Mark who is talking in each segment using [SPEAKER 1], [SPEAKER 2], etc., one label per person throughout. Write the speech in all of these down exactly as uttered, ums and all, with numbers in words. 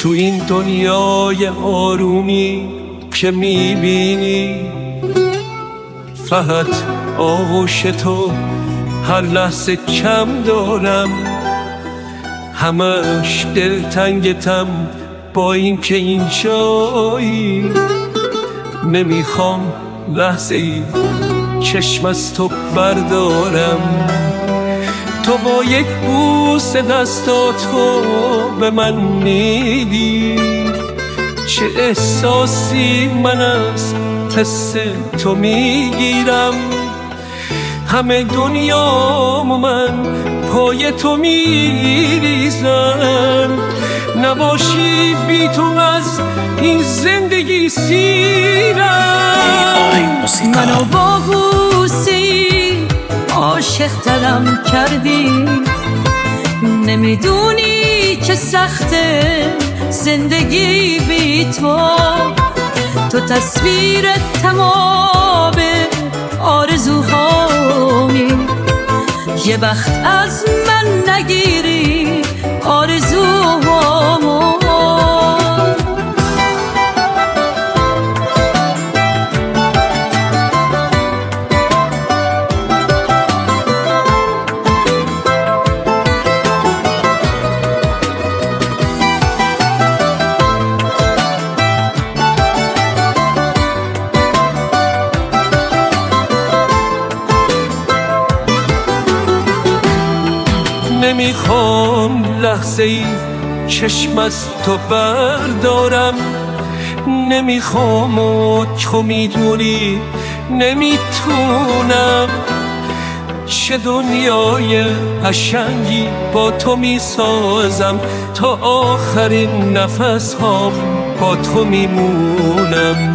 [SPEAKER 1] تو این دنیای آرومی که میبینی، فقط آغوش تو هر لحظه کم دارم. همش دلتنگتم با این که اینجایی، نمیخوام لحظه ای چشم از تو بردارم. تو با یک بوس دستاتو به من میدی، چه احساسی من از حس تو میگیرم. همه دنیامو من پای تو میریزم، نباشی بی تو از این زندگی سیرم.
[SPEAKER 2] منو با بوسی عاشق ترم کردی، نمیدونی چه سخته زندگی بی تو. تو تصویر تمام آرزوهامی، یه وقت از من نگیری آرزوهامو.
[SPEAKER 1] نمیخوام لحظه ای چشم از تو بردارم، نمیخوام و تو میدونی نمیتونم. چه دنیای قشنگی با تو میسازم، تا آخرین نفس هام با تو میمونم.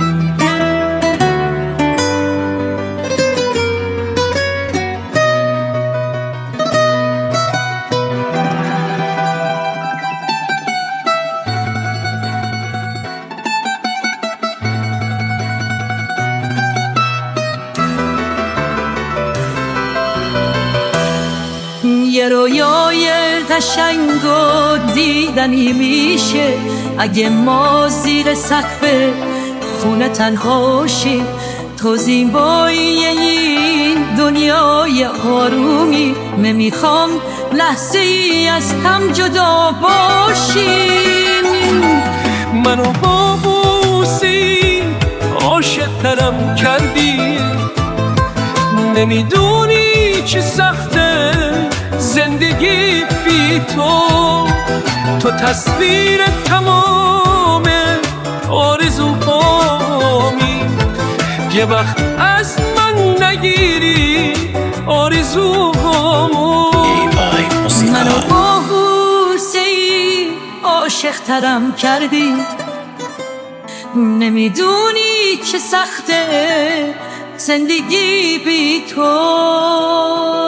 [SPEAKER 2] یه رویای قشنگ و دیدنی میشه اگه ما زیر سقف خونه تنها شیم. تو زیبایی این دنیای آرومی، نمیخوام لحظه ای از هم جدا باشیم.
[SPEAKER 1] منو با بوسی عاشق ترم کردی، نمیدونی چه سخته زندگی بی تو. تو تصویر تمام آرزوهامی، یه وقت از من نگیری آرزوهامو.
[SPEAKER 2] منو با بوسی عاشق ترم کردی، نمیدونی چه سخته زندگی بی تو.